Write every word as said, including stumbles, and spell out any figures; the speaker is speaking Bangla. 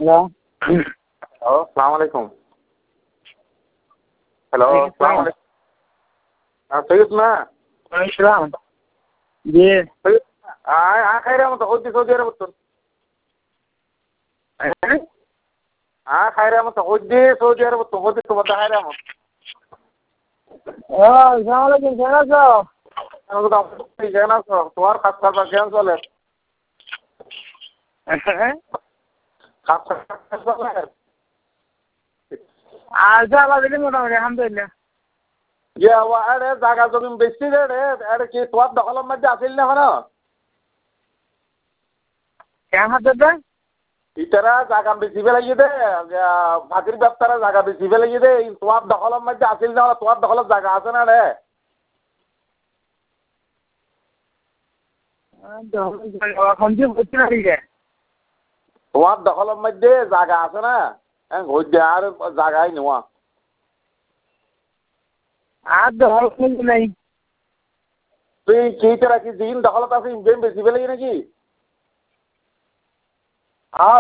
হ্যালো হ্যালো আসসালামু আলাইকুম হ্যালো আসসালামু আলাইকুম হ্যাঁ সৈয়দ না ওয়ালাইকুম জি সৈয়দ আয় আ খাইরা মতো হদ্দি সৌদি আরব তো আ খাইরা মতো হদ্দি সৌদি আরব তো হদ্দি তো বড় খাইরা মতো ও আসসালামু আলাইকুম কেমন আছো আমি তো কেন আছো তোমার খাস খাস কেন চলে খাস খাস চলে আচ্ছা আলহামদুলিল্লাহ মোটামুটি আলহামদুলিল্লাহ ইয়া ওয়া আরে জায়গা জমি বেশি রে রে আরে কি তোমার দখলের মধ্যে আসিল না কেন কেমন আছো তো ইতারা জায়গা বেশি ফেলাই দে ফাঁকির ব্যবসারা জায়গা বেশি ফেলাই দে তোমার দখলের মধ্যে আসিল না তোমার দখলের জায়গা আছে না রে সঞ্জীব হচ্ছে না ঠিক আছে তোমার দখলের মধ্যে জায়গা আছে না হ্যাঁ হইতে আর জায়গায় নেওয়া আর দখল নেই তুই কি তোরা কি দিন দখলত আছে বেশি ফেলাই নাকি